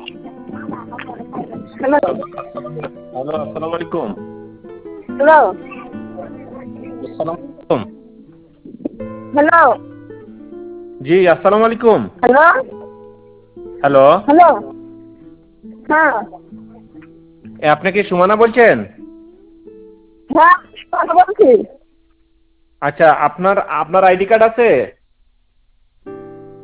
Hello hello, আসসালামু আলাইকুম। Hello আসসালামু আলাইকুম। হ্যালো জি, আসসালামু আলাইকুম। হ্যালো হ্যালো, হ্যালো হ্যাঁ আপনি কি সুমনা বলছেন? হ্যাঁ কথা বলছি। আচ্ছা, আপনার আপনার আইডি কার্ড আছে?